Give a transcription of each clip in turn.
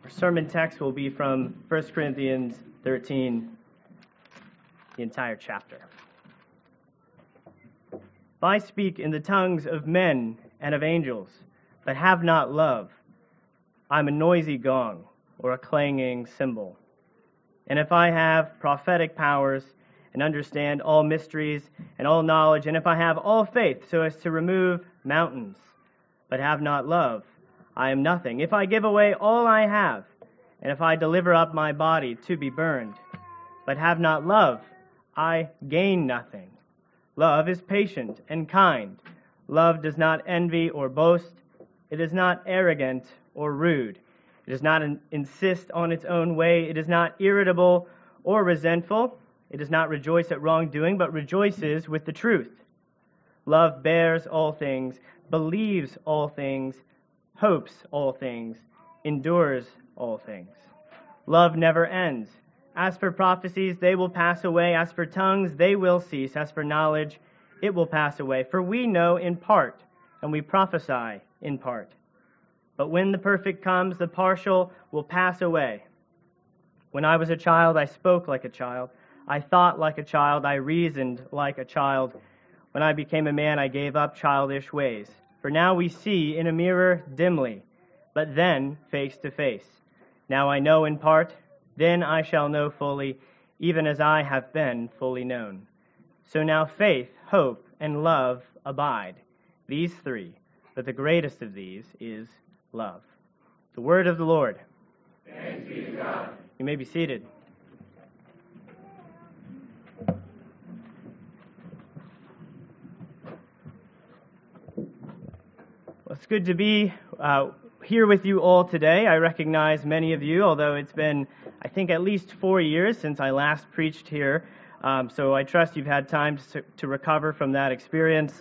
Our sermon text will be from 1 Corinthians 13, the entire chapter. If I speak in the tongues of men and of angels, but have not love, I'm a noisy gong or a clanging cymbal. And if I have prophetic powers and understand all mysteries and all knowledge, and if I have all faith so as to remove mountains, but have not love, I am nothing. If I give away all I have, and if I deliver up my body to be burned, but have not love, I gain nothing. Love is patient and kind. Love does not envy or boast. It is not arrogant or rude. It does not insist on its own way. It is not irritable or resentful. It does not rejoice at wrongdoing, but rejoices with the truth. Love bears all things, believes all things, hopes all things, endures all things. Love never ends. As for prophecies, they will pass away. As for tongues, they will cease. As for knowledge, it will pass away. For we know in part, and we prophesy in part. But when the perfect comes, the partial will pass away. When I was a child, I spoke like a child. I thought like a child. I reasoned like a child. When I became a man, I gave up childish ways. For now we see in a mirror dimly, but then face to face. Now I know in part, then I shall know fully, even as I have been fully known. So now faith, hope, and love abide, these three, but the greatest of these is love. The word of the Lord. Thanks be to God. You may be seated. Well, it's good to be here with you all today. I recognize many of you, although it's been, I think, at least 4 years since I last preached here. So I trust you've had time to recover from that experience.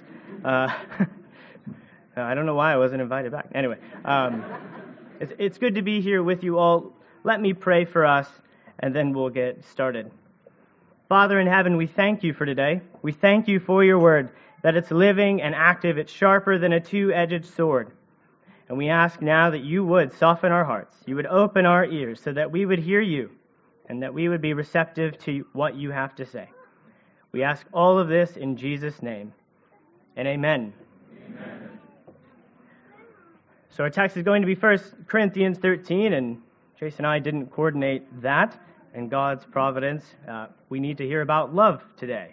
I don't know why I wasn't invited back. Anyway, it's good to be here with you all. Let me pray for us, and then we'll get started. Father in heaven, we thank you for today. We thank you for your word, that it's living and active. It's sharper than a two-edged sword. And we ask now that you would soften our hearts. You would open our ears so that we would hear you and that we would be receptive to what you have to say. We ask all of this in Jesus' name. And amen. Amen. So our text is going to be 1 Corinthians 13, and Jason and I didn't coordinate that. In God's providence, we need to hear about love today.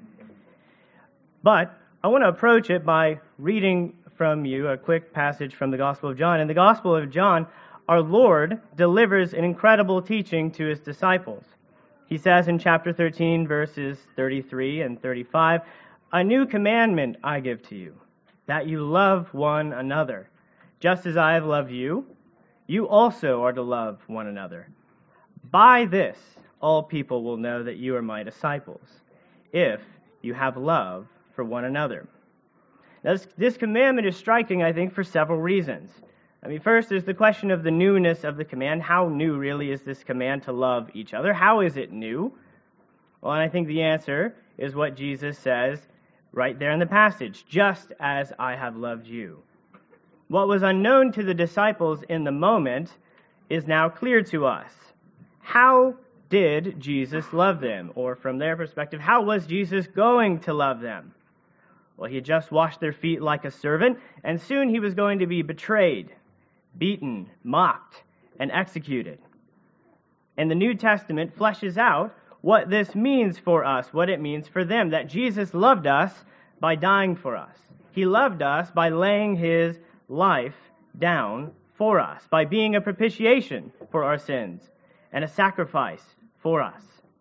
But I want to approach it by reading from you a quick passage from the Gospel of John. In the Gospel of John, our Lord delivers an incredible teaching to his disciples. He says in chapter 13, verses 33 and 35, "A new commandment I give to you, that you love one another. Just as I have loved you, you also are to love one another. By this, all people will know that you are my disciples, if you have love for one another." Now, this commandment is striking, I think, for several reasons. First, there's the question of the newness of the command. How new, really, is this command to love each other? How is it new? Well, and I think the answer is what Jesus says right there in the passage, just as I have loved you. What was unknown to the disciples in the moment is now clear to us. How did Jesus love them? Or from their perspective, how was Jesus going to love them? Well, he had just washed their feet like a servant, and soon he was going to be betrayed, beaten, mocked, and executed. And the New Testament fleshes out what this means for us, what it means for them, that Jesus loved us by dying for us. He loved us by laying his life down for us, by being a propitiation for our sins and a sacrifice for us.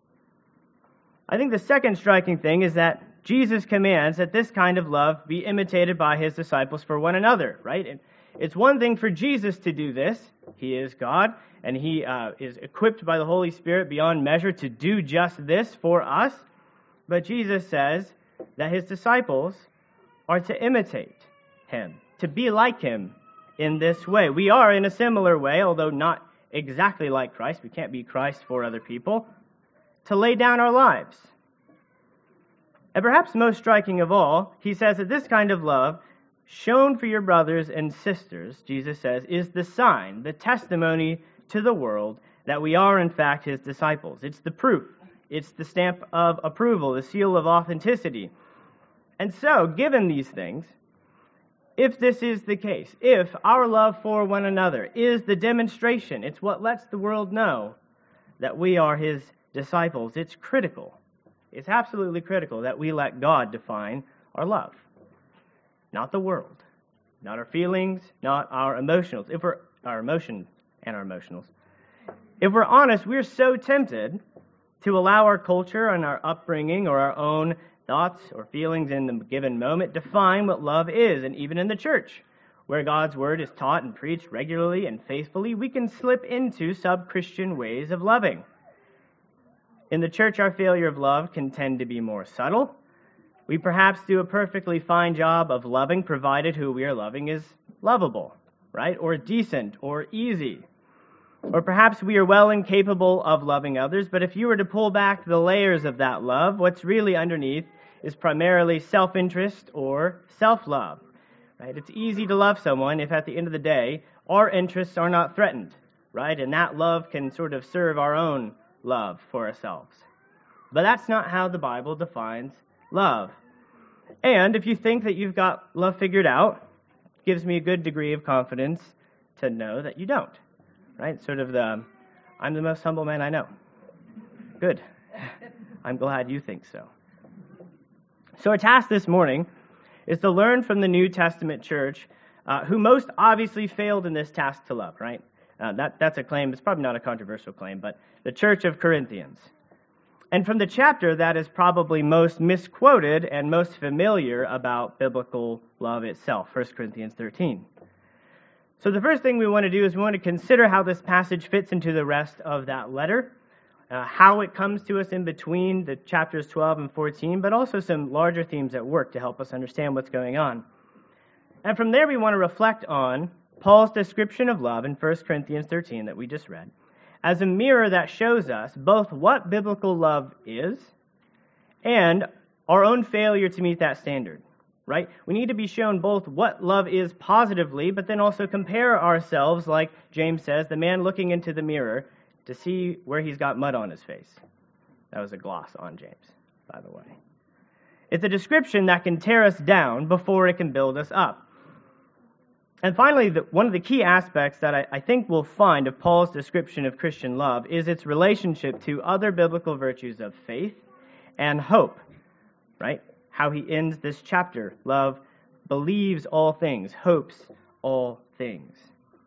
I think the second striking thing is that Jesus commands that this kind of love be imitated by his disciples for one another, right? And it's one thing for Jesus to do this. He is God, and he is equipped by the Holy Spirit beyond measure to do just this for us. But Jesus says that his disciples are to imitate him, to be like him in this way. We are in a similar way, although not exactly like Christ. We can't be Christ for other people, to lay down our lives. And perhaps most striking of all, he says that this kind of love, shown for your brothers and sisters, Jesus says, is the sign, the testimony to the world that we are in fact his disciples. It's the proof. It's the stamp of approval, the seal of authenticity. And so, given these things, if this is the case, if our love for one another is the demonstration, it's what lets the world know that we are his disciples, it's critical. It's absolutely critical that we let God define our love, not the world, not our feelings, not our emotionals. If we're honest, we're so tempted to allow our culture and our upbringing or our own thoughts or feelings in the given moment define what love is. And even in the church, where God's word is taught and preached regularly and faithfully, we can slip into sub-Christian ways of loving. In the church, our failure of love can tend to be more subtle. We perhaps do a perfectly fine job of loving, provided who we are loving is lovable, right? Or decent, or easy. Or perhaps we are well and capable of loving others, but if you were to pull back the layers of that love, what's really underneath is primarily self-interest or self-love, right? It's easy to love someone if at the end of the day, our interests are not threatened, right? And that love can sort of serve our own love for ourselves. But that's not how the Bible defines love. And if you think that you've got love figured out, it gives me a good degree of confidence to know that you don't, right? Sort of I'm the most humble man I know. Good. I'm glad you think so. So our task this morning is to learn from the New Testament church who most obviously failed in this task to love, right? That's a claim. It's probably not a controversial claim, but the Church of Corinthians. And from the chapter that is probably most misquoted and most familiar about biblical love itself, 1 Corinthians 13. So the first thing we want to do is we want to consider how this passage fits into the rest of that letter, how it comes to us in between the chapters 12 and 14, but also some larger themes at work to help us understand what's going on. And from there we want to reflect on Paul's description of love in 1 Corinthians 13 that we just read as a mirror that shows us both what biblical love is and our own failure to meet that standard, right? We need to be shown both what love is positively, but then also compare ourselves, like James says, the man looking into the mirror to see where he's got mud on his face. That was a gloss on James, by the way. It's a description that can tear us down before it can build us up. And finally, one of the key aspects that I think we'll find of Paul's description of Christian love is its relationship to other biblical virtues of faith and hope, right? How he ends this chapter. Love believes all things, hopes all things.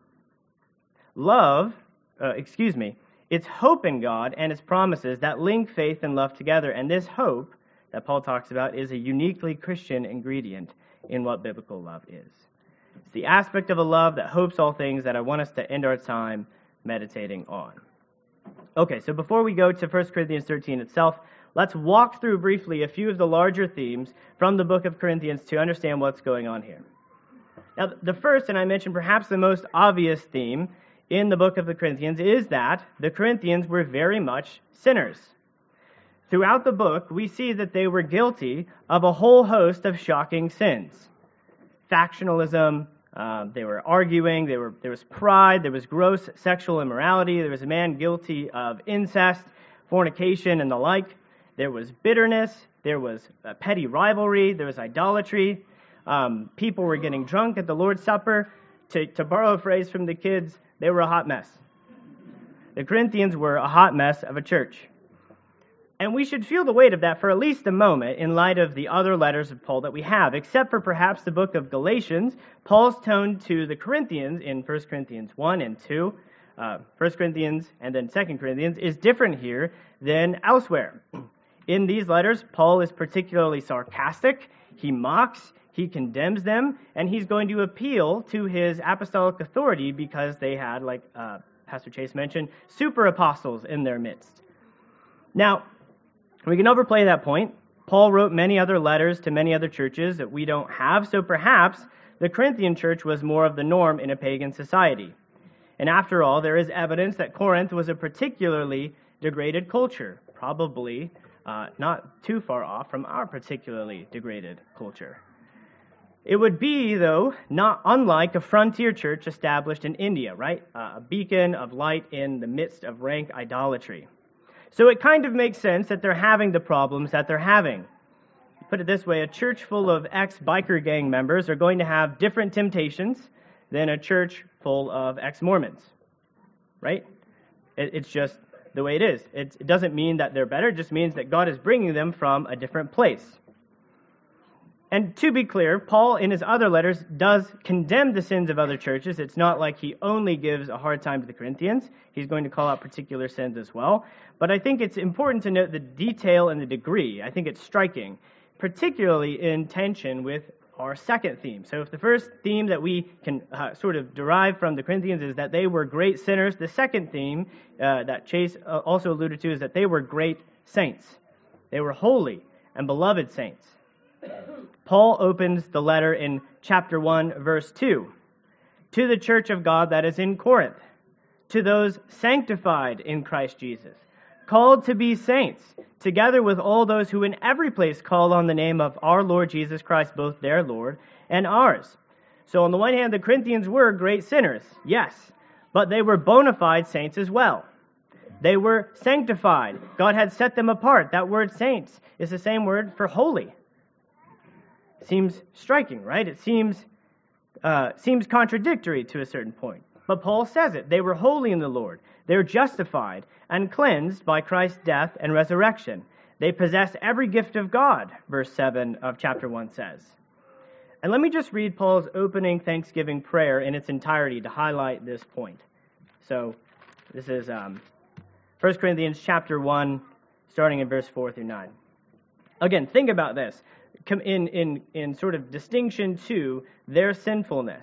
It's hope in God and his promises that link faith and love together. And this hope that Paul talks about is a uniquely Christian ingredient in what biblical love is. It's the aspect of a love that hopes all things that I want us to end our time meditating on. Okay, so before we go to 1 Corinthians 13 itself, let's walk through briefly a few of the larger themes from the book of Corinthians to understand what's going on here. Now, the first, and I mentioned perhaps the most obvious theme in the book of the Corinthians, is that the Corinthians were very much sinners. Throughout the book, we see that they were guilty of a whole host of shocking sins. Factionalism, they were arguing, there was pride, there was gross sexual immorality, there was a man guilty of incest, fornication, and the like. There was bitterness, there was a petty rivalry, there was idolatry. People were getting drunk at the Lord's Supper. To borrow a phrase from the kids, they were a hot mess. The Corinthians were a hot mess of a church. And we should feel the weight of that for at least a moment in light of the other letters of Paul that we have, except for perhaps the book of Galatians. Paul's tone to the Corinthians in 1 Corinthians 1 and 2, 1 Corinthians and then 2 Corinthians, is different here than elsewhere. In these letters, Paul is particularly sarcastic, he mocks, he condemns them, and he's going to appeal to his apostolic authority because they had, like Pastor Chase mentioned, super apostles in their midst. Now, we can overplay that point. Paul wrote many other letters to many other churches that we don't have, so perhaps the Corinthian church was more of the norm in a pagan society. And after all, there is evidence that Corinth was a particularly degraded culture, probably not too far off from our particularly degraded culture. It would be, though, not unlike a frontier church established in India, right? A beacon of light in the midst of rank idolatry. So it kind of makes sense that they're having the problems that they're having. Put it this way, a church full of ex-biker gang members are going to have different temptations than a church full of ex-Mormons, right? It's just the way it is. It doesn't mean that they're better, it just means that God is bringing them from a different place. And to be clear, Paul in his other letters does condemn the sins of other churches. It's not like he only gives a hard time to the Corinthians. He's going to call out particular sins as well. But I think it's important to note the detail and the degree. I think it's striking, particularly in tension with our second theme. So if the first theme that we can sort of derive from the Corinthians is that they were great sinners, the second theme that Chase also alluded to is that they were great saints. They were holy and beloved saints. Paul opens the letter in chapter 1, verse 2. To the church of God that is in Corinth, to those sanctified in Christ Jesus, called to be saints, together with all those who in every place call on the name of our Lord Jesus Christ, both their Lord and ours. So on the one hand, the Corinthians were great sinners, yes, but they were bona fide saints as well. They were sanctified. God had set them apart. That word saints is the same word for holy. Seems striking, right? It seems contradictory to a certain point. But Paul says it. They were holy in the Lord. They were justified and cleansed by Christ's death and resurrection. They possess every gift of God, verse 7 of chapter 1 says. And let me just read Paul's opening Thanksgiving prayer in its entirety to highlight this point. So this is 1 Corinthians chapter 1, starting in verse 4 through 9. Again, think about this. In sort of distinction to their sinfulness.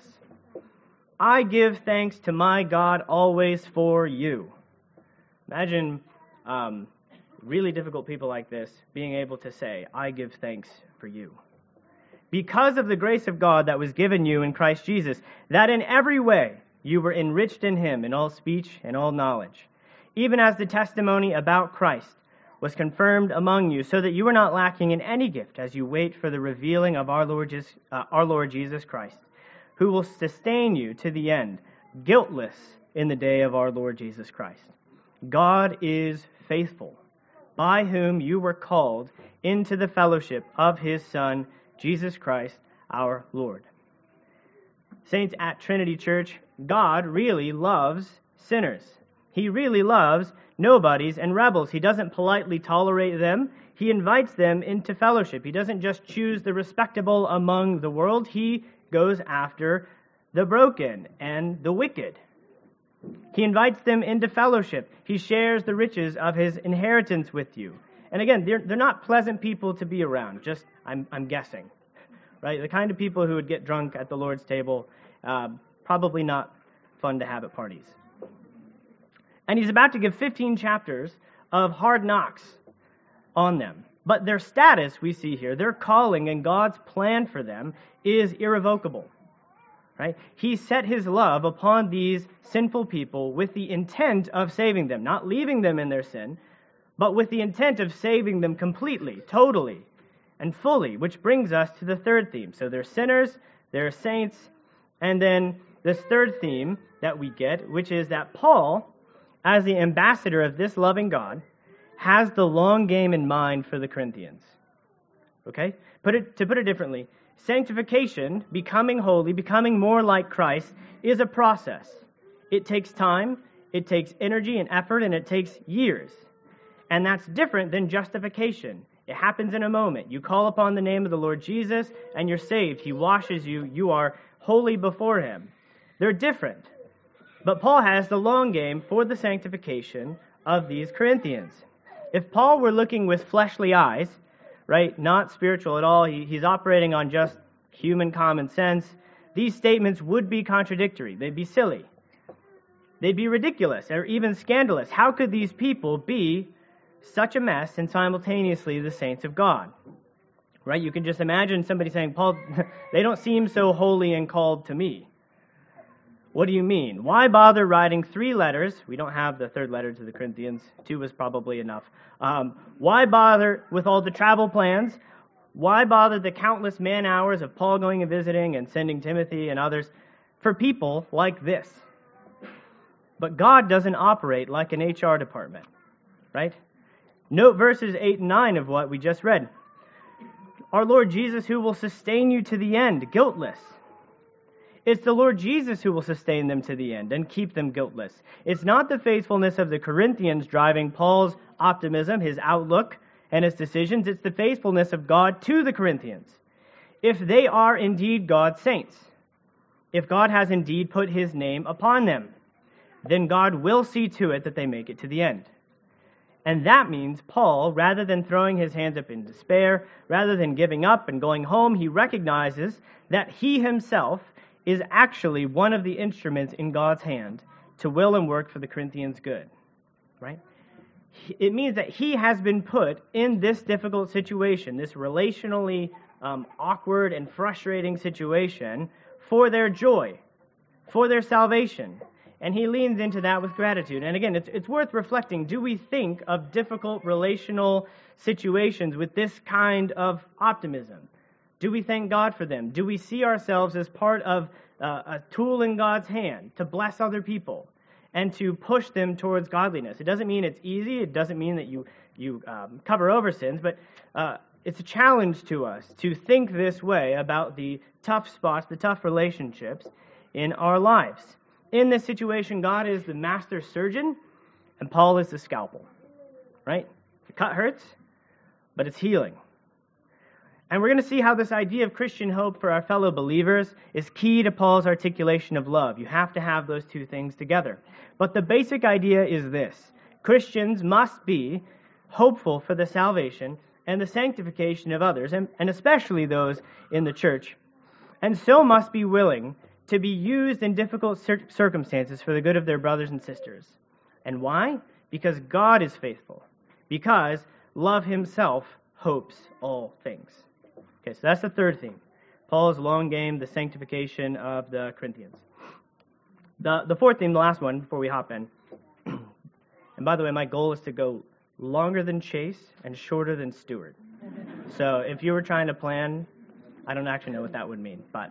I give thanks to my God always for you. Imagine really difficult people like this being able to say, I give thanks for you. Because of the grace of God that was given you in Christ Jesus, that in every way you were enriched in him in all speech and all knowledge, even as the testimony about Christ was confirmed among you, so that you are not lacking in any gift as you wait for the revealing of our Lord Jesus Christ, who will sustain you to the end, guiltless in the day of our Lord Jesus Christ. God is faithful, by whom you were called into the fellowship of his Son, Jesus Christ, our Lord. Saints at Trinity Church, God really loves sinners. He really loves nobodies and rebels. He doesn't politely tolerate them. He invites them into fellowship. He doesn't just choose the respectable among the world. He goes after the broken and the wicked. He invites them into fellowship. He shares the riches of his inheritance with you. And again, they're not pleasant people to be around. Just, I'm guessing, right? The kind of people who would get drunk at the Lord's table, probably not fun to have at parties. And he's about to give 15 chapters of hard knocks on them. But their status, we see here, their calling and God's plan for them is irrevocable. Right? He set his love upon these sinful people with the intent of saving them, not leaving them in their sin, but with the intent of saving them completely, totally, and fully, which brings us to the third theme. So they're sinners, they're saints, and then this third theme that we get, which is that Paul, as the ambassador of this loving God, has the long game in mind for the Corinthians. Okay? To put it differently, sanctification, becoming holy, becoming more like Christ, is a process. It takes time, it takes energy and effort, and it takes years. And that's different than justification. It happens in a moment. You call upon the name of the Lord Jesus, and you're saved. He washes you. You are holy before him. They're different. But Paul has the long game for the sanctification of these Corinthians. If Paul were looking with fleshly eyes, right, not spiritual at all, he's operating on just human common sense, these statements would be contradictory. They'd be silly. They'd be ridiculous or even scandalous. How could these people be such a mess and simultaneously the saints of God? Right? You can just imagine somebody saying, Paul, they don't seem so holy and called to me. What do you mean? Why bother writing 3 letters? We don't have the third letter to the Corinthians. 2 was probably enough. Why bother with all the travel plans? Why bother the countless man-hours of Paul going and visiting and sending Timothy and others for people like this? But God doesn't operate like an HR department, right? Note verses 8 and 9 of what we just read. Our Lord Jesus who will sustain you to the end, guiltless. It's the Lord Jesus who will sustain them to the end and keep them guiltless. It's not the faithfulness of the Corinthians driving Paul's optimism, his outlook, and his decisions. It's the faithfulness of God to the Corinthians. If they are indeed God's saints, if God has indeed put his name upon them, then God will see to it that they make it to the end. And that means Paul, rather than throwing his hands up in despair, rather than giving up and going home, he recognizes that he himself is actually one of the instruments in God's hand to will and work for the Corinthians' good, right? It means that he has been put in this difficult situation, this relationally awkward and frustrating situation, for their joy, for their salvation. And he leans into that with gratitude. And again, it's worth reflecting. Do we think of difficult relational situations with this kind of optimism? Do we thank God for them? Do we see ourselves as part of a tool in God's hand to bless other people and to push them towards godliness? It doesn't mean it's easy. It doesn't mean that you cover over sins, but it's a challenge to us to think this way about the tough spots, the tough relationships in our lives. In this situation, God is the master surgeon, and Paul is the scalpel, right? The cut hurts, but it's healing. And we're going to see how this idea of Christian hope for our fellow believers is key to Paul's articulation of love. You have to have those two things together. But the basic idea is this. Christians must be hopeful for the salvation and the sanctification of others, and especially those in the church, and so must be willing to be used in difficult circumstances for the good of their brothers and sisters. And why? Because God is faithful. Because love himself hopes all things. Okay, so that's the third theme. Paul's long game, the sanctification of the Corinthians. The fourth theme, the last one, before we hop in. And by the way, my goal is to go longer than Chase and shorter than Stewart. So if you were trying to plan, I don't actually know what that would mean, but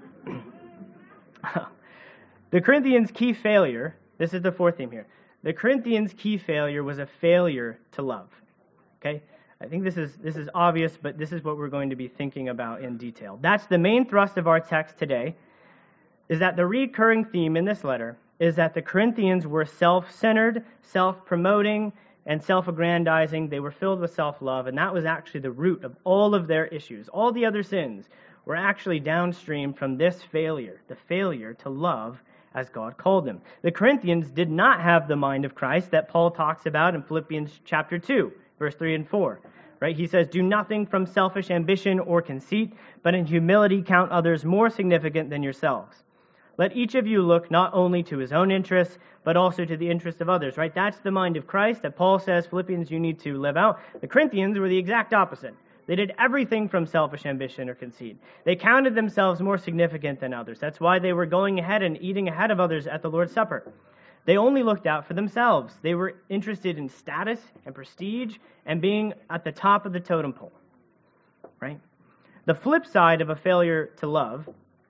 the Corinthians' key failure, this is the fourth theme here. The Corinthians' key failure was a failure to love. Okay? I think this is obvious, but this is what we're going to be thinking about in detail. That's the main thrust of our text today, is that the recurring theme in this letter is that the Corinthians were self-centered, self-promoting, and self-aggrandizing. They were filled with self-love, and that was actually the root of all of their issues. All the other sins were actually downstream from this failure, the failure to love as God called them. The Corinthians did not have the mind of Christ that Paul talks about in Philippians chapter 2, verse 3 and 4. Right? He says, "Do nothing from selfish ambition or conceit, but in humility count others more significant than yourselves. Let each of you look not only to his own interests, but also to the interests of others." Right? That's the mind of Christ that Paul says, Philippians, you need to live out. The Corinthians were the exact opposite. They did everything from selfish ambition or conceit. They counted themselves more significant than others. That's why they were going ahead and eating ahead of others at the Lord's Supper. They only looked out for themselves. They were interested in status and prestige and being at the top of the totem pole. Right? The flip side of a failure to love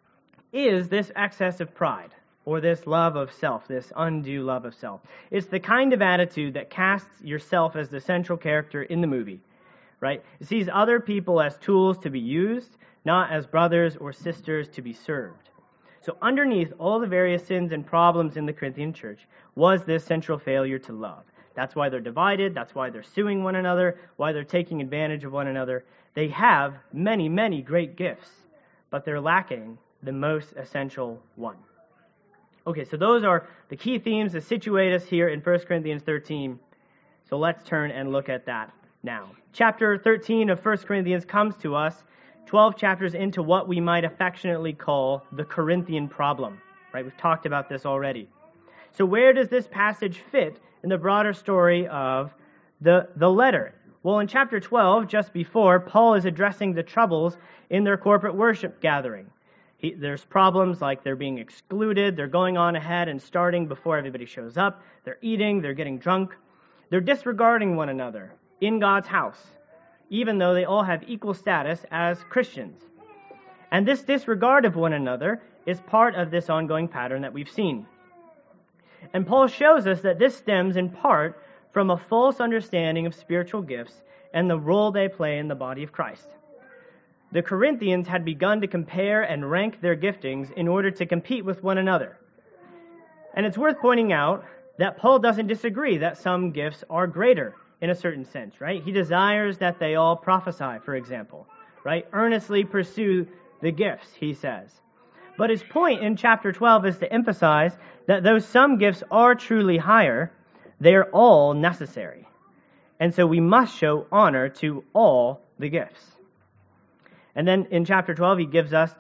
is this excess of pride, or this love of self, this undue love of self. It's the kind of attitude that casts yourself as the central character in the movie. Right? It sees other people as tools to be used, not as brothers or sisters to be served. So underneath all the various sins and problems in the Corinthian church was this central failure to love. That's why they're divided. That's why they're suing one another, why they're taking advantage of one another. They have many, many great gifts, but they're lacking the most essential one. Okay, so those are the key themes that situate us here in 1 Corinthians 13. So let's turn and look at that now. Chapter 13 of 1 Corinthians comes to us 12 chapters into what we might affectionately call the Corinthian problem. Right? We've talked about this already. So where does this passage fit in the broader story of the letter? Well, in chapter 12, just before, Paul is addressing the troubles in their corporate worship gathering. There's problems like they're being excluded, they're going on ahead and starting before everybody shows up, they're eating, they're getting drunk, they're disregarding one another in God's house. even though they all have equal status as Christians. And this disregard of one another is part of this ongoing pattern that we've seen. And Paul shows us that this stems in part from a false understanding of spiritual gifts and the role they play in the body of Christ. The Corinthians had begun to compare and rank their giftings in order to compete with one another. And it's worth pointing out that Paul doesn't disagree that some gifts are greater in a certain sense, right? He desires that they all prophesy, for example, right? Earnestly pursue the gifts, he says. But his point in chapter 12 is to emphasize that though some gifts are truly higher, they are all necessary. And so we must show honor to all the gifts. And then in chapter 12, he gives us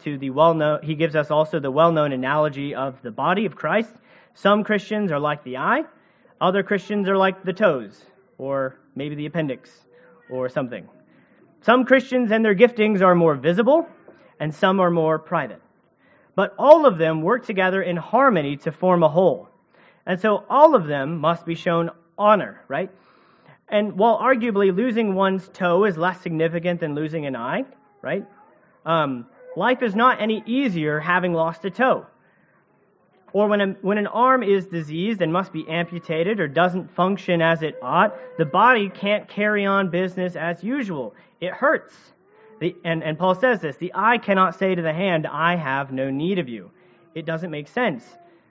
also the well-known analogy of the body of Christ. Some Christians are like the eye, other Christians are like the toes, or maybe the appendix, or something. Some Christians and their giftings are more visible, and some are more private. But all of them work together in harmony to form a whole. And so all of them must be shown honor, right? And while arguably losing one's toe is less significant than losing an eye, right? Life is not any easier having lost a toe. Or when an arm is diseased and must be amputated or doesn't function as it ought, the body can't carry on business as usual. It hurts. And Paul says this, the eye cannot say to the hand, I have no need of you. It doesn't make sense.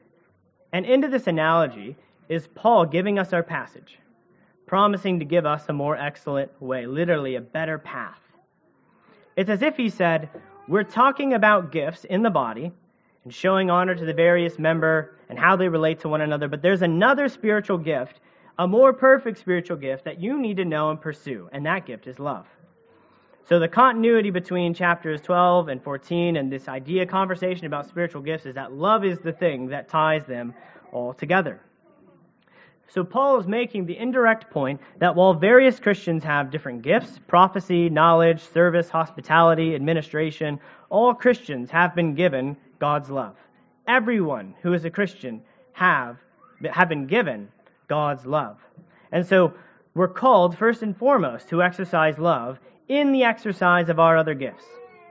And into this analogy is Paul giving us our passage, promising to give us a more excellent way, literally a better path. It's as if he said, we're talking about gifts in the body and showing honor to the various member and how they relate to one another, but there's another spiritual gift, a more perfect spiritual gift that you need to know and pursue, and that gift is love. So the continuity between chapters 12 and 14 and this conversation about spiritual gifts is that love is the thing that ties them all together. So Paul is making the indirect point that while various Christians have different gifts, prophecy, knowledge, service, hospitality, administration, all Christians have been given God's love. Everyone who is a Christian have been given God's love. And so we're called first and foremost to exercise love in the exercise of our other gifts.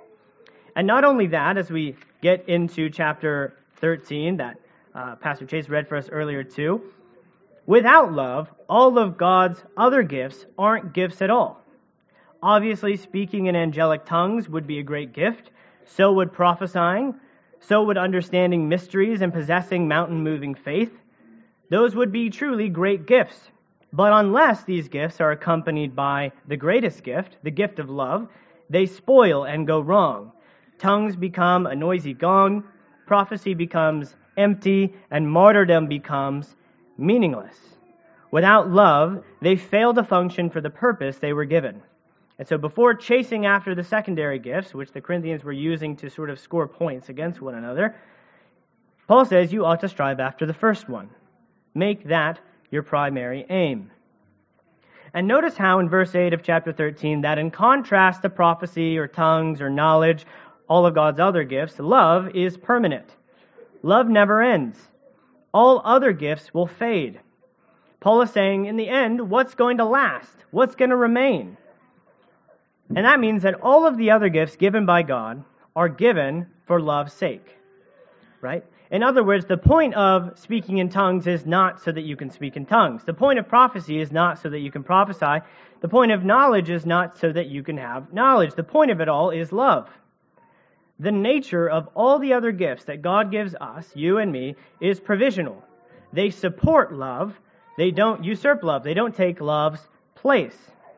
And not only that, as we get into chapter 13 that Pastor Chase read for us earlier too, without love, all of God's other gifts aren't gifts at all. Obviously, speaking in angelic tongues would be a great gift. So would prophesying. So would understanding mysteries and possessing mountain-moving faith. Those would be truly great gifts. But unless these gifts are accompanied by the greatest gift, the gift of love, they spoil and go wrong. Tongues become a noisy gong, prophecy becomes empty, and martyrdom becomes meaningless. Without love, they fail to function for the purpose they were given. And so before chasing after the secondary gifts, which the Corinthians were using to sort of score points against one another, Paul says you ought to strive after the first one. Make that your primary aim. And notice how in verse 8 of chapter 13 that in contrast to prophecy or tongues or knowledge, all of God's other gifts, love is permanent. Love never ends. All other gifts will fade. Paul is saying, in the end, what's going to last? What's going to remain? And that means that all of the other gifts given by God are given for love's sake. Right? In other words, the point of speaking in tongues is not so that you can speak in tongues. The point of prophecy is not so that you can prophesy. The point of knowledge is not so that you can have knowledge. The point of it all is love. The nature of all the other gifts that God gives us, you and me, is provisional. They support love. They don't usurp love. They don't take love's place.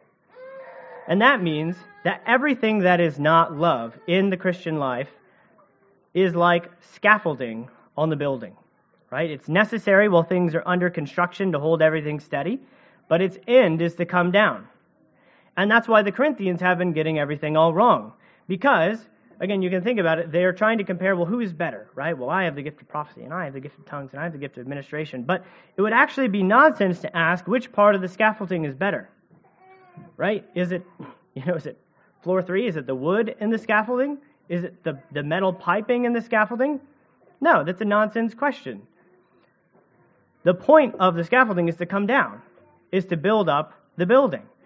And that means that everything that is not love in the Christian life is like scaffolding on the building, right? It's necessary while things are under construction to hold everything steady, but its end is to come down. And that's why the Corinthians have been getting everything all wrong. Because, again, you can think about it, they are trying to compare, well, who is better, right? Well, I have the gift of prophecy, and I have the gift of tongues, and I have the gift of administration. But it would actually be nonsense to ask which part of the scaffolding is better, right? Is it floor 3? Is it the wood in the scaffolding? Is it the metal piping in the scaffolding? No, that's a nonsense question. The point of the scaffolding is to come down, is to build up the building.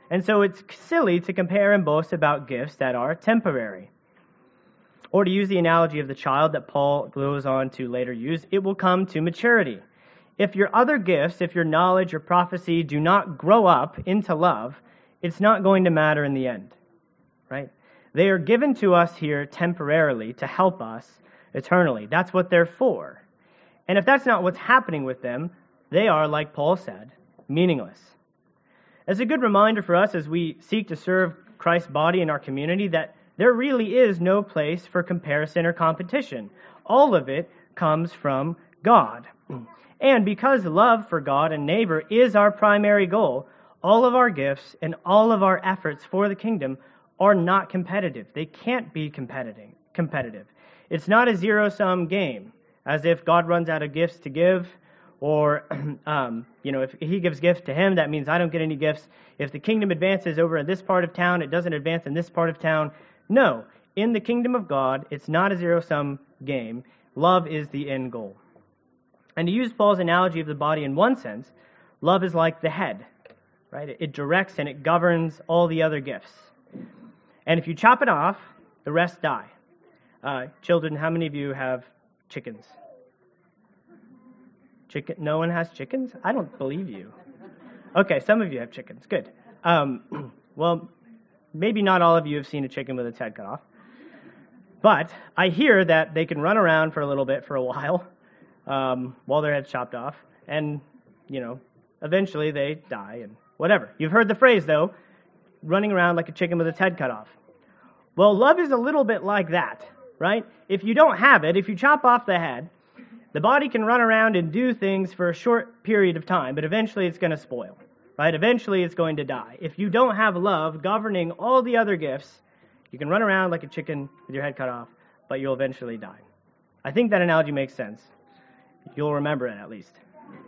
And so it's silly to compare and boast about gifts that are temporary. Or to use the analogy of the child that Paul goes on to later use, it will come to maturity. If your other gifts, if your knowledge or prophecy do not grow up into love, it's not going to matter in the end, right? They are given to us here temporarily to help us eternally. That's what they're for. And if that's not what's happening with them, they are, like Paul said, meaningless. As a good reminder for us as we seek to serve Christ's body in our community, that there really is no place for comparison or competition. All of it comes from God. And because love for God and neighbor is our primary goal, all of our gifts and all of our efforts for the kingdom are not competitive. They can't be competitive. It's not a zero-sum game, as if God runs out of gifts to give, or, if he gives gifts to him, that means I don't get any gifts. If the kingdom advances over in this part of town, it doesn't advance in this part of town. No, in the kingdom of God, it's not a zero-sum game. Love is the end goal. And to use Paul's analogy of the body in one sense, love is like the head, right? It directs and it governs all the other gifts. And if you chop it off, the rest die. Children, how many of you have chickens? No one has chickens? I don't believe you. Okay, some of you have chickens. Good. Well, maybe not all of you have seen a chicken with its head cut off. But I hear that they can run around for a little bit, for a while their head's chopped off. And, eventually they die and whatever. You've heard the phrase, though, running around like a chicken with its head cut off. Well, love is a little bit like that, right? If you don't have it, if you chop off the head, the body can run around and do things for a short period of time, but eventually it's going to spoil, right? Eventually it's going to die. If you don't have love governing all the other gifts, you can run around like a chicken with your head cut off, but you'll eventually die. I think that analogy makes sense. You'll remember it at least.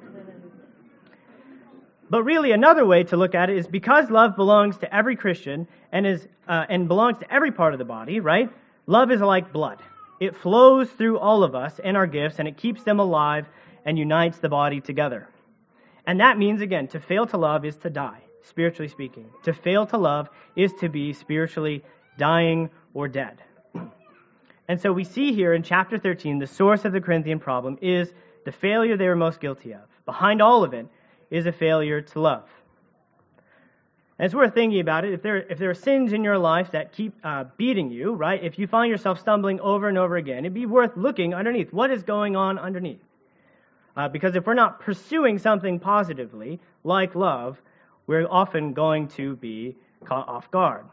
But really, another way to look at it is because love belongs to every Christian and belongs to every part of the body, right? Love is like blood. It flows through all of us and our gifts, and it keeps them alive and unites the body together. And that means, again, to fail to love is to die, spiritually speaking. To fail to love is to be spiritually dying or dead. And so we see here in chapter 13, the source of the Corinthian problem is the failure they were most guilty of. Behind all of it is a failure to love. And it's worth thinking about it. If there are sins in your life that keep beating you, right? If you find yourself stumbling over and over again, it'd be worth looking underneath. What is going on underneath? Because if we're not pursuing something positively, like love, we're often going to be caught off guard.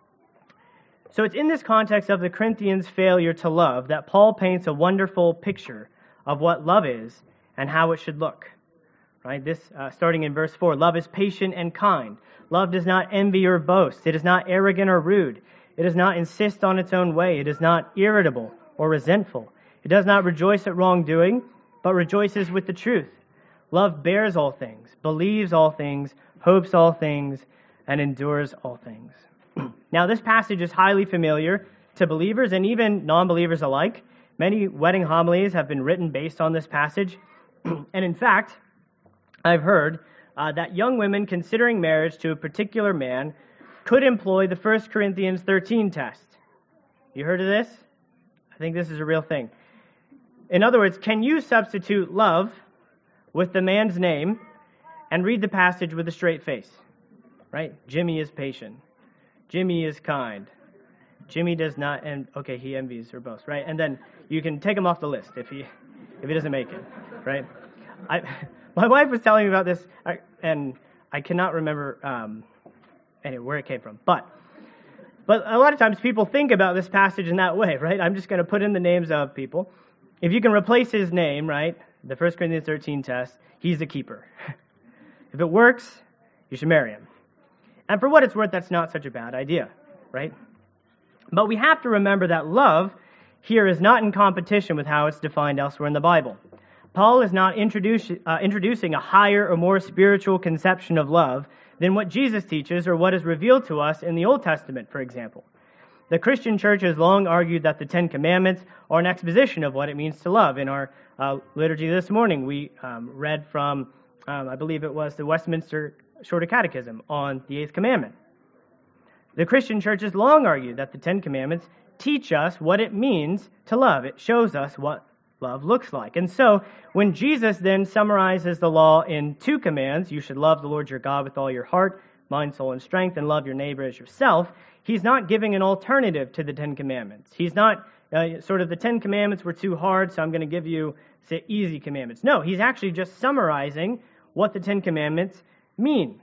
So it's in this context of the Corinthians' failure to love that Paul paints a wonderful picture of what love is and how it should look. Right? This, starting in verse 4, love is patient and kind. Love does not envy or boast. It is not arrogant or rude. It does not insist on its own way. It is not irritable or resentful. It does not rejoice at wrongdoing, but rejoices with the truth. Love bears all things, believes all things, hopes all things, and endures all things. Now, this passage is highly familiar to believers and even non-believers alike. Many wedding homilies have been written based on this passage. And in fact, I've heard that young women considering marriage to a particular man could employ the 1 Corinthians 13 test. You heard of this? I think this is a real thing. In other words, can you substitute love with the man's name and read the passage with a straight face? Right? Jimmy is patient. Jimmy is kind. Jimmy does not, he envies or boasts, right? And then you can take him off the list if he doesn't make it, right? My wife was telling me about this, and I cannot remember where it came from. But a lot of times people think about this passage in that way, right? I'm just going to put in the names of people. If you can replace his name, right, the 1 Corinthians 13 test, he's a keeper. If it works, you should marry him. And for what it's worth, that's not such a bad idea, right? But we have to remember that love here is not in competition with how it's defined elsewhere in the Bible. Paul is not introducing a higher or more spiritual conception of love than what Jesus teaches or what is revealed to us in the Old Testament, for example. The Christian church has long argued that the Ten Commandments are an exposition of what it means to love. In our liturgy this morning, we read from, I believe it was the Westminster Shorter Catechism on the 8th commandment. The Christian Church has long argued that the 10 commandments teach us what it means to love. It shows us what love looks like. And so, when Jesus then summarizes the law in 2 commands, you should love the Lord your God with all your heart, mind, soul, and strength, and love your neighbor as yourself, he's not giving an alternative to the 10 commandments. He's not sort of the 10 commandments were too hard, so I'm going to give you, say, easy commandments. No, he's actually just summarizing what the 10 commandments mean.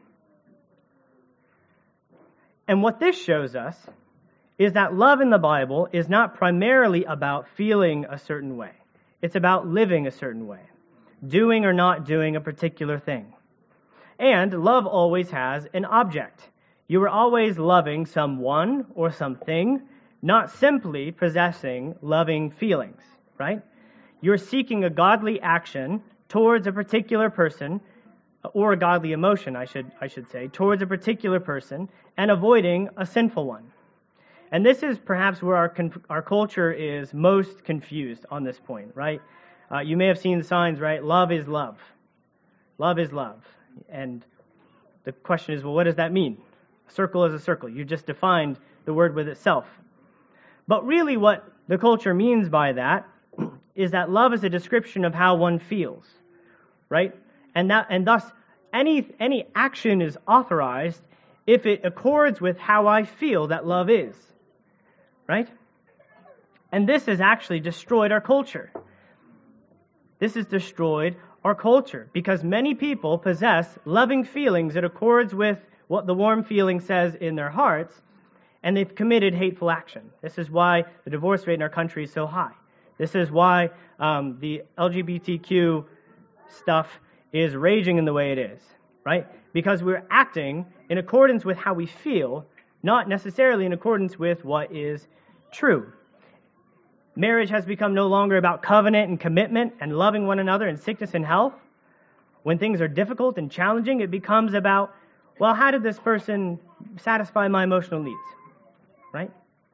And what this shows us is that love in the Bible is not primarily about feeling a certain way. It's about living a certain way, doing or not doing a particular thing. And love always has an object. You are always loving someone or something, not simply possessing loving feelings, right? You're seeking a godly action towards a particular person, or a godly emotion, I should say, towards a particular person, and avoiding a sinful one. And this is perhaps where our culture is most confused on this point, right? You may have seen the signs, right? Love is love. Love is love. And the question is, well, what does that mean? A circle is a circle. You just defined the word with itself. But really what the culture means by that is that love is a description of how one feels, right? And thus any action is authorized if it accords with how I feel that love is, right? And this has actually destroyed our culture. This has destroyed our culture because many people possess loving feelings that accords with what the warm feeling says in their hearts, and they've committed hateful action. This is why the divorce rate in our country is so high. This is why the LGBTQ stuff is raging in the way it is, right? Because we're acting in accordance with how we feel, not necessarily in accordance with what is true. Marriage has become no longer about covenant and commitment and loving one another in sickness and health. When things are difficult and challenging, it becomes about, well, how did this person satisfy my emotional needs, right?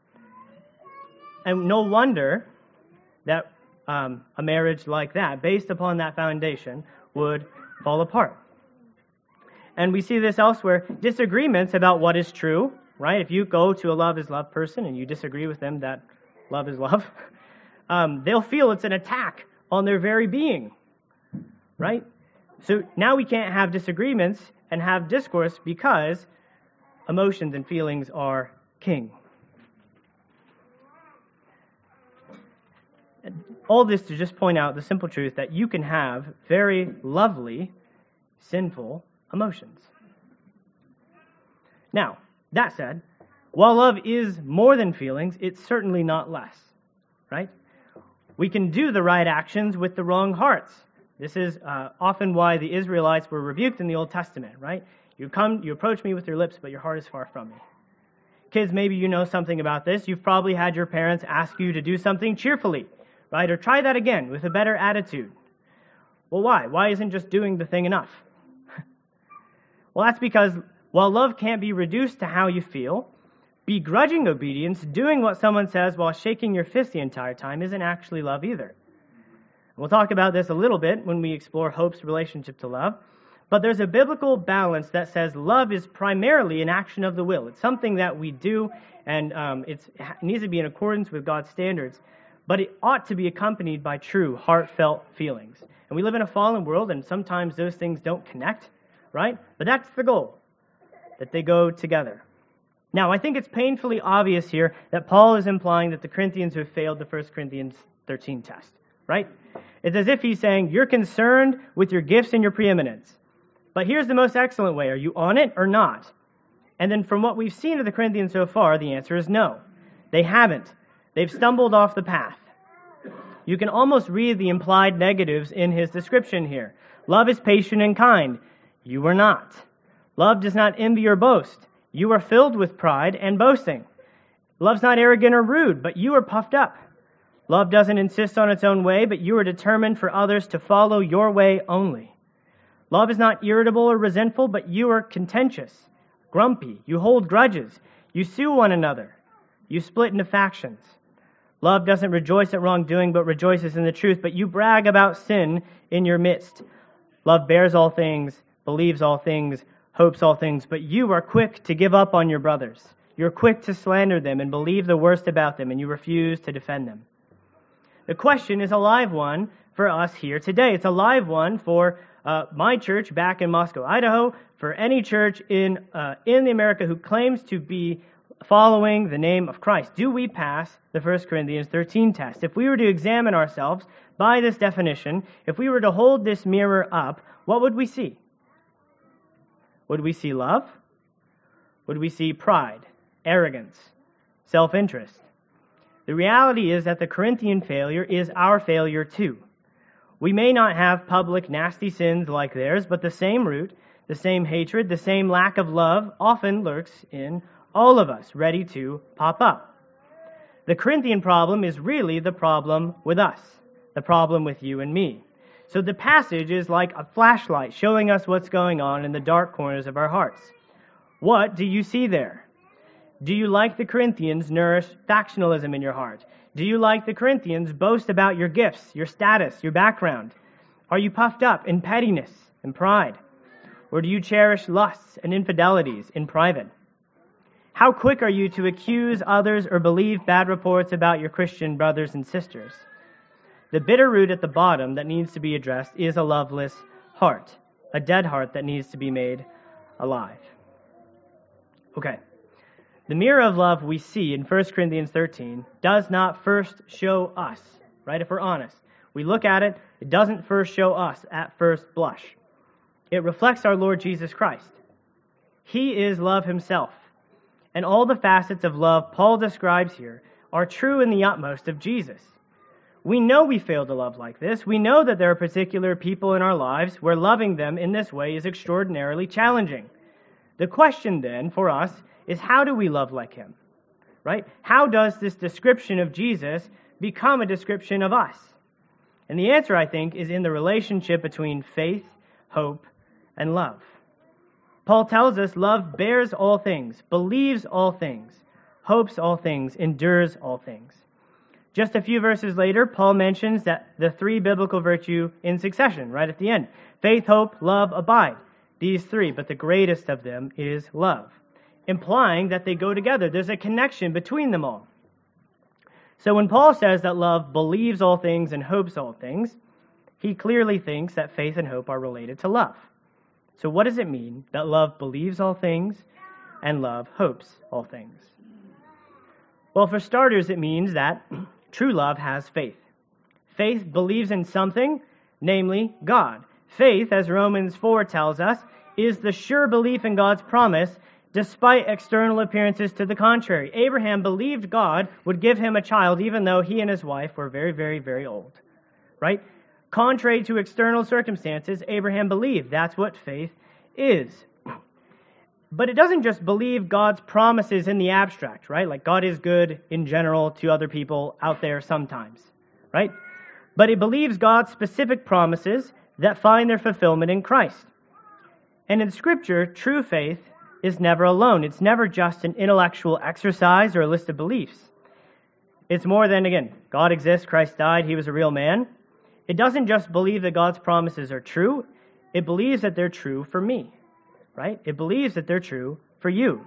And no wonder that a marriage like that, based upon that foundation, would fall apart. And we see this elsewhere, disagreements about what is true, right? If you go to a love is love person and you disagree with them that love is love, they'll feel it's an attack on their very being, right? So now we can't have disagreements and have discourse because emotions and feelings are king. All this to just point out the simple truth that you can have very lovely, sinful emotions. Now, that said, while love is more than feelings, it's certainly not less, right? We can do the right actions with the wrong hearts. This is often why the Israelites were rebuked in the Old Testament, right? You approach me with your lips, but your heart is far from me. Kids, maybe you know something about this. You've probably had your parents ask you to do something cheerfully, right? Or try that again with a better attitude. Well, why? Why isn't just doing the thing enough? Well, that's because while love can't be reduced to how you feel, begrudging obedience, doing what someone says while shaking your fist the entire time, isn't actually love either. We'll talk about this a little bit when we explore hope's relationship to love. But there's a biblical balance that says love is primarily an action of the will. It's something that we do, and it needs to be in accordance with God's standards. But it ought to be accompanied by true, heartfelt feelings. And we live in a fallen world, and sometimes those things don't connect, right? But that's the goal, that they go together. Now, I think it's painfully obvious here that Paul is implying that the Corinthians have failed the 1 Corinthians 13 test, right? It's as if he's saying, you're concerned with your gifts and your preeminence. But here's the most excellent way. Are you on it or not? And then from what we've seen of the Corinthians so far, the answer is no. They haven't. They've stumbled off the path. You can almost read the implied negatives in his description here. Love is patient and kind. You are not. Love does not envy or boast. You are filled with pride and boasting. Love's not arrogant or rude, but you are puffed up. Love doesn't insist on its own way, but you are determined for others to follow your way only. Love is not irritable or resentful, but you are contentious, grumpy. You hold grudges. You sue one another. You split into factions. Love doesn't rejoice at wrongdoing, but rejoices in the truth. But you brag about sin in your midst. Love bears all things, believes all things, hopes all things, but you are quick to give up on your brothers. You're quick to slander them and believe the worst about them, and you refuse to defend them. The question is a live one for us here today. It's a live one for my church back in Moscow, Idaho, for any church in the America who claims to be following the name of Christ. Do we pass the 1 Corinthians 13 test? If we were to examine ourselves by this definition, if we were to hold this mirror up, what would we see? Would we see love? Would we see pride, arrogance, self-interest? The reality is that the Corinthian failure is our failure too. We may not have public nasty sins like theirs, but the same root, the same hatred, the same lack of love often lurks in all of us, ready to pop up. The Corinthian problem is really the problem with us, the problem with you and me. So the passage is like a flashlight showing us what's going on in the dark corners of our hearts. What do you see there? Do you, like the Corinthians, nourish factionalism in your heart? Do you, like the Corinthians, boast about your gifts, your status, your background? Are you puffed up in pettiness and pride? Or do you cherish lusts and infidelities in private? How quick are you to accuse others or believe bad reports about your Christian brothers and sisters? The bitter root at the bottom that needs to be addressed is a loveless heart, a dead heart that needs to be made alive. Okay. The mirror of love we see in 1 Corinthians 13 does not first show us, right? If we're honest. We look at it, it doesn't first show us at first blush. It reflects our Lord Jesus Christ. He is love himself. And all the facets of love Paul describes here are true in the utmost of Jesus. We know we fail to love like this. We know that there are particular people in our lives where loving them in this way is extraordinarily challenging. The question then for us is, how do we love like him? Right? How does this description of Jesus become a description of us? And the answer, I think, is in the relationship between faith, hope, and love. Paul tells us love bears all things, believes all things, hopes all things, endures all things. Just a few verses later, Paul mentions that the three biblical virtues in succession, right at the end. Faith, hope, love, abide. These three, but the greatest of them is love, implying that they go together. There's a connection between them all. So when Paul says that love believes all things and hopes all things, he clearly thinks that faith and hope are related to love. So what does it mean that love believes all things and love hopes all things? Well, for starters, it means that true love has faith. Faith believes in something, namely God. Faith, as Romans 4 tells us, is the sure belief in God's promise despite external appearances to the contrary. Abraham believed God would give him a child even though he and his wife were very, very, very old. Right? Contrary to external circumstances, Abraham believed. That's what faith is. But it doesn't just believe God's promises in the abstract, right? Like God is good in general to other people out there sometimes, right? But it believes God's specific promises that find their fulfillment in Christ. And in Scripture, true faith is never alone. It's never just an intellectual exercise or a list of beliefs. It's more than, again, God exists, Christ died, he was a real man. It doesn't just believe that God's promises are true. It believes that they're true for me, right? It believes that they're true for you.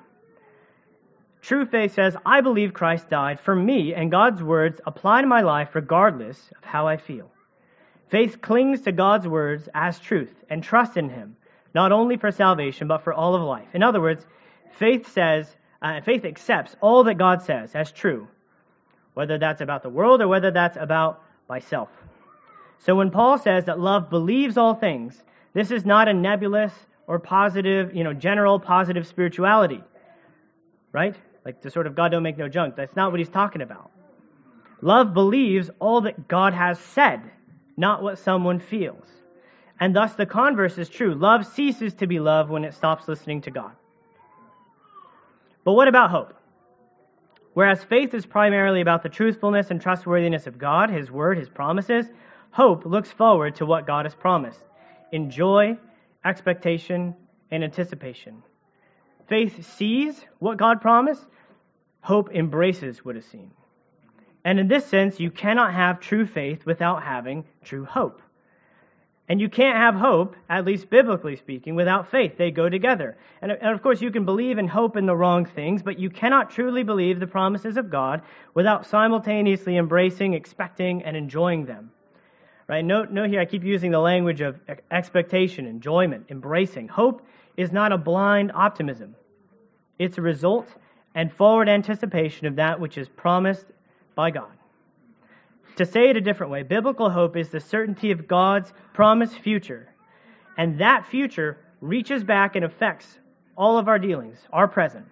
True faith says, I believe Christ died for me, and God's words apply to my life regardless of how I feel. Faith clings to God's words as truth and trusts in him, not only for salvation, but for all of life. In other words, faith accepts all that God says as true, whether that's about the world or whether that's about myself. So when Paul says that love believes all things, this is not a nebulous or positive, general positive spirituality, right? Like the sort of God don't make no junk. That's not what he's talking about. Love believes all that God has said, not what someone feels. And thus the converse is true. Love ceases to be love when it stops listening to God. But what about hope? Whereas faith is primarily about the truthfulness and trustworthiness of God, his word, his promises, hope looks forward to what God has promised in joy, expectation, and anticipation. Faith sees what God promised. Hope embraces what is seen. And in this sense, you cannot have true faith without having true hope. And you can't have hope, at least biblically speaking, without faith. They go together. And of course, you can believe and hope in the wrong things, but you cannot truly believe the promises of God without simultaneously embracing, expecting, and enjoying them. Right? Note here, I keep using the language of expectation, enjoyment, embracing. Hope is not a blind optimism. It's a result and forward anticipation of that which is promised by God. To say it a different way, biblical hope is the certainty of God's promised future. And that future reaches back and affects all of our dealings, our present.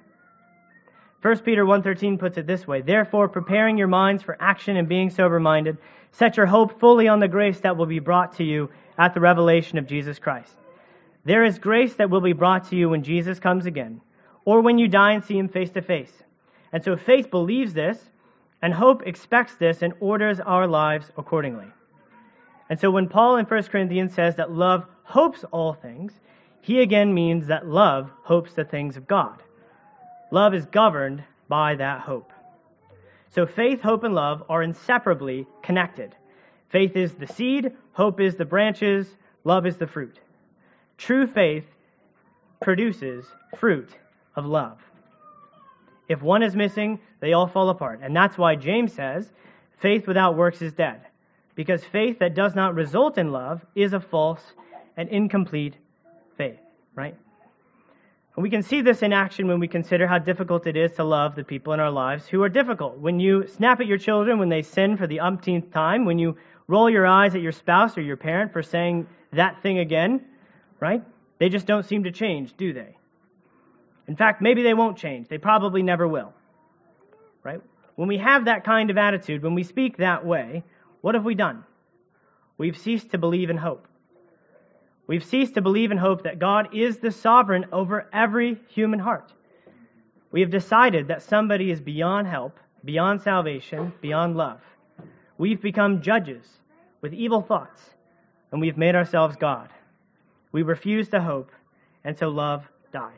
1 Peter 1:13 puts it this way, "Therefore, preparing your minds for action and being sober-minded, set your hope fully on the grace that will be brought to you at the revelation of Jesus Christ. There is grace that will be brought to you when Jesus comes again, or when you die and see him face to face." And so faith believes this, and hope expects this and orders our lives accordingly. And so when Paul in 1 Corinthians says that love hopes all things, he again means that love hopes the things of God. Love is governed by that hope. So faith, hope, and love are inseparably connected. Faith is the seed, hope is the branches, love is the fruit. True faith produces fruit of love. If one is missing, they all fall apart. And that's why James says, faith without works is dead. Because faith that does not result in love is a false and incomplete faith, right? And we can see this in action when we consider how difficult it is to love the people in our lives who are difficult. When you snap at your children when they sin for the umpteenth time, when you roll your eyes at your spouse or your parent for saying that thing again, right? They just don't seem to change, do they? In fact, maybe they won't change. They probably never will. Right? When we have that kind of attitude, when we speak that way, what have we done? We've ceased to believe in hope. We've ceased to believe in hope that God is the sovereign over every human heart. We have decided that somebody is beyond help, beyond salvation, beyond love. We've become judges with evil thoughts, and we've made ourselves God. We refuse to hope, and so love dies.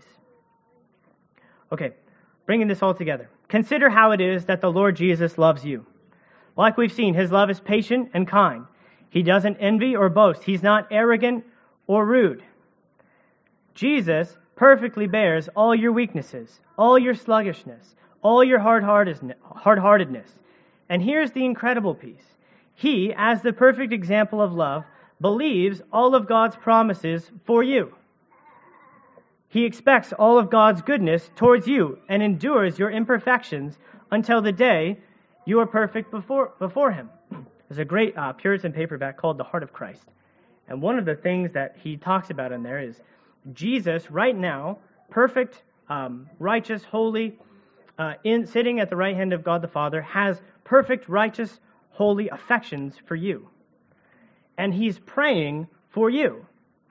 Okay, bringing this all together. Consider how it is that the Lord Jesus loves you. Like we've seen, his love is patient and kind. He doesn't envy or boast. He's not arrogant or rude. Jesus perfectly bears all your weaknesses, all your sluggishness, all your hard-heartedness. And here's the incredible piece. He, as the perfect example of love, believes all of God's promises for you. He expects all of God's goodness towards you and endures your imperfections until the day you are perfect before him. There's a great Puritan paperback called The Heart of Christ. And one of the things that he talks about in there is Jesus right now, perfect, righteous, holy, sitting at the right hand of God the Father, has perfect, righteous, holy affections for you. And he's praying for you.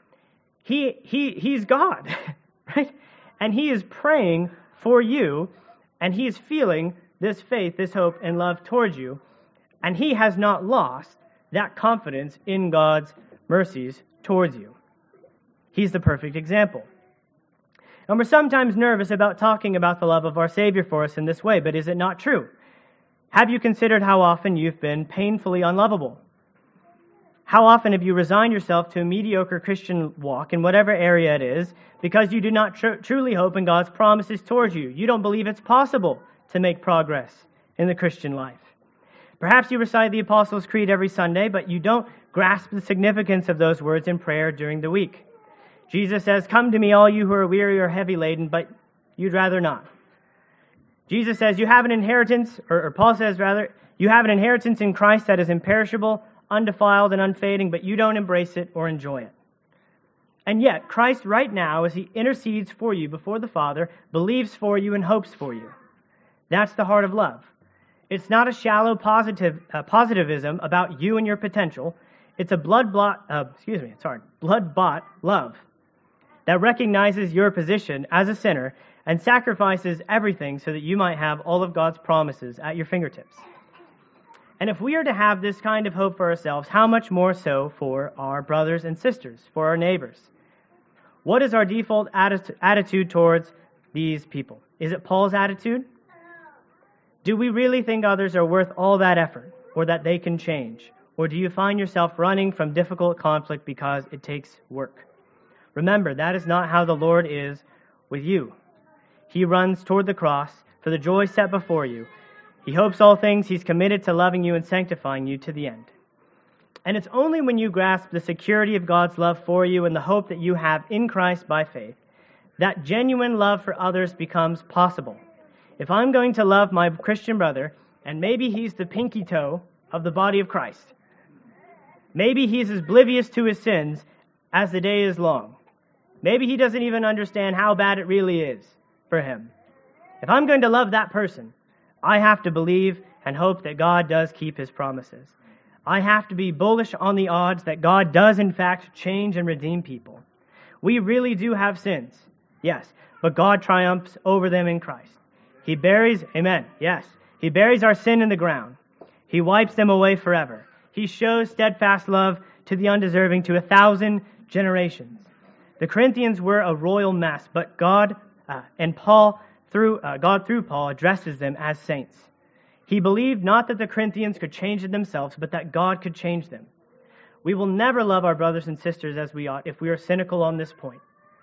He's God. Right? And he is praying for you, and he is feeling this faith, this hope, and love towards you, and he has not lost that confidence in God's mercies towards you. He's the perfect example. And we're sometimes nervous about talking about the love of our Savior for us in this way, but is it not true? Have you considered how often you've been painfully unlovable? How often have you resigned yourself to a mediocre Christian walk in whatever area it is because you do not truly hope in God's promises towards you? You don't believe it's possible to make progress in the Christian life. Perhaps you recite the Apostles' Creed every Sunday, but you don't grasp the significance of those words in prayer during the week. Jesus says, "Come to me, all you who are weary or heavy laden," but you'd rather not. Jesus says, you have an inheritance, or Paul says rather, you have an inheritance in Christ that is imperishable, undefiled, and unfading, but you don't embrace it or enjoy it. And yet, Christ right now, as he intercedes for you before the Father, believes for you and hopes for you. That's the heart of love. It's not a shallow positivism about you and your potential. It's a blood-bought love that recognizes your position as a sinner and sacrifices everything so that you might have all of God's promises at your fingertips. And if we are to have this kind of hope for ourselves, how much more so for our brothers and sisters, for our neighbors? What is our default attitude towards these people? Is it Paul's attitude? Do we really think others are worth all that effort, or that they can change, Or do you find yourself running from difficult conflict because it takes work? Remember, that is not how the Lord is with you. He runs toward the cross for the joy set before you. He hopes all things. He's committed to loving you and sanctifying you to the end. And it's only when you grasp the security of God's love for you and the hope that you have in Christ by faith that genuine love for others becomes possible. If I'm going to love my Christian brother, and maybe he's the pinky toe of the body of Christ, maybe he's as oblivious to his sins as the day is long. Maybe he doesn't even understand how bad it really is for him. If I'm going to love that person, I have to believe and hope that God does keep his promises. I have to be bullish on the odds that God does in fact change and redeem people. We really do have sins, yes, but God triumphs over them in Christ. He buries, amen, yes, He buries our sin in the ground. He wipes them away forever. He shows steadfast love to the undeserving to 1,000 generations. The Corinthians were a royal mess, but God through Paul addresses them as saints. He believed not that the Corinthians could change themselves, but that God could change them. We will never love our brothers and sisters as we ought if we are cynical on this point.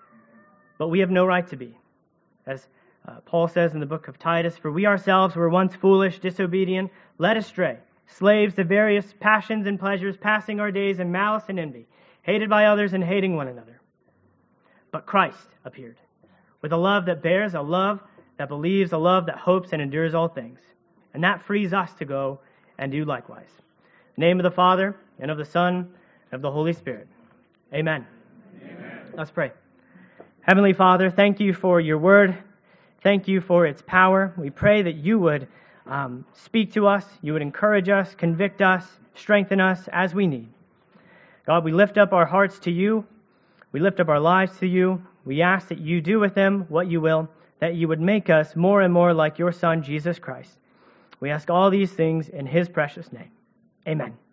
But we have no right to be. As Paul says in the book of Titus, for we ourselves were once foolish, disobedient, led astray, slaves to various passions and pleasures, passing our days in malice and envy, hated by others and hating one another. But Christ appeared, with a love that bears, a love that believes, a love that hopes and endures all things. And that frees us to go and do likewise. In the name of the Father, and of the Son, and of the Holy Spirit. Amen. Amen. Let's pray. Heavenly Father, thank you for your word. Thank you for its power. We pray that you would speak to us, you would encourage us, convict us, strengthen us as we need. God, we lift up our hearts to you. We lift up our lives to you. We ask that you do with them what you will, that you would make us more and more like your Son, Jesus Christ. We ask all these things in his precious name. Amen.